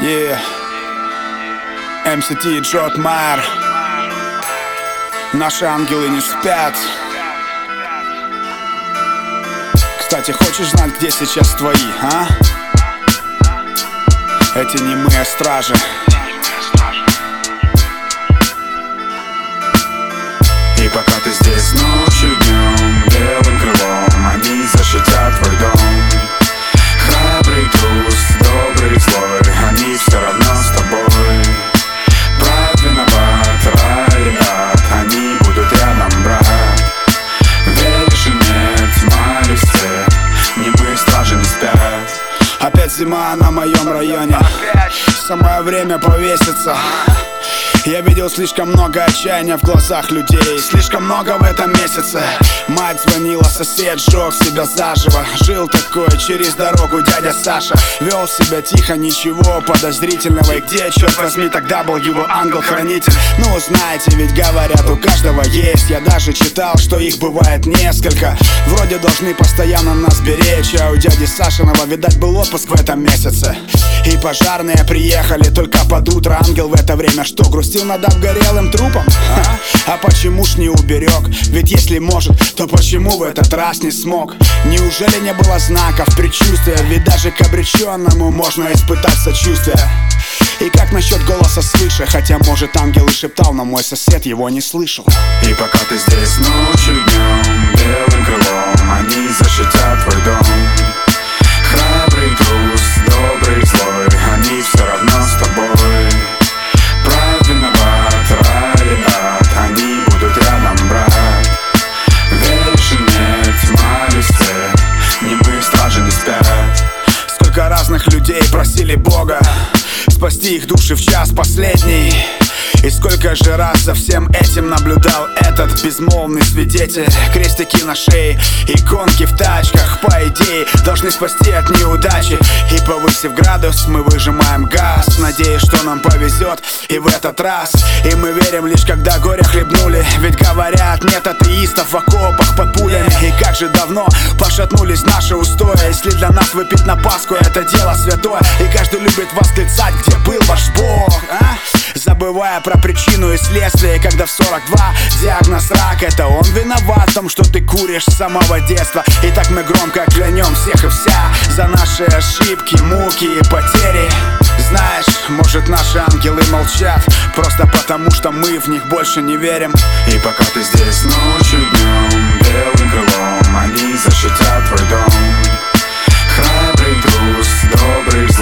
Yeah. MCT и Джот Майер. Наши ангелы не спят. Кстати, хочешь знать, где сейчас твои, а? Эти немые стражи. И пока ты здесь ночью, днем, белым крылом, они защитят твой дом. Храбрый трус, добрый, злой, они все равно с тобой. Прав, виноват, рай или ад, они будут рядом, брат. Веришь и нет, тьма или свет, немые стражи не спят. Опять зима на моем районе. Самое время повеситься. Я видел слишком много отчаяния в глазах людей. Слишком много в этом месяце. Мать звонила, сосед сжег себя заживо. Жил такой через дорогу дядя Саша. Вел себя тихо, ничего подозрительного. И где, черт возьми, тогда был его ангел-хранитель? Ну, знаете, ведь говорят, у каждого есть. Я даже читал, что их бывает несколько. Вроде должны постоянно нас беречь. А у дяди Сашиного, видать, был отпуск в этом месяце. И пожарные приехали только под утро. Ангел в это время что, грустил над обгорелым трупом? А почему ж не уберег? Ведь если может, то почему в этот раз не смог? Неужели не было знаков, предчувствия? Ведь даже к обреченному можно испытать сочувствие. И как насчет голоса свыше? Хотя, может, ангел и шептал, но мой сосед его не слышал. И пока ты здесь ночью, днем, белым крылом, они защитят твой дом. Храбрый трус, добрый, злой, они все равно с тобой. Прав, виноват, рай или ад, они будут рядом, брат. Веришь и нет, тьма или свет, немые стражи не спят. Сколько разных людей просили Бога спасти их души в час последний. И сколько же раз за всем этим наблюдал этот безмолвный свидетель. Крестики на шее, иконки в тачках, по идее, должны спасти от неудачи. И повысив градус, мы выжимаем газ, надеясь, что нам повезет и в этот раз. И мы верим лишь когда горе хлебнули. Ведь говорят, нет атеистов в окопах под пулями. И как же давно пошатнулись наши устои. Если для нас выпить на Пасху это дело святое. И каждый любит восклицать, где был ваш Бог, а? Забывая про причину и следствие. Когда в 42 диагноз рак, это он виноват в том, что ты куришь с самого детства. И так мы громко клянем всех и вся за наши ошибки, муки и потери. Знаешь, может, наши ангелы молчат просто потому, что мы в них больше не верим. И пока ты здесь ночью, днем, белым крылом, они защитят твой дом. Храбрый трус, добрый,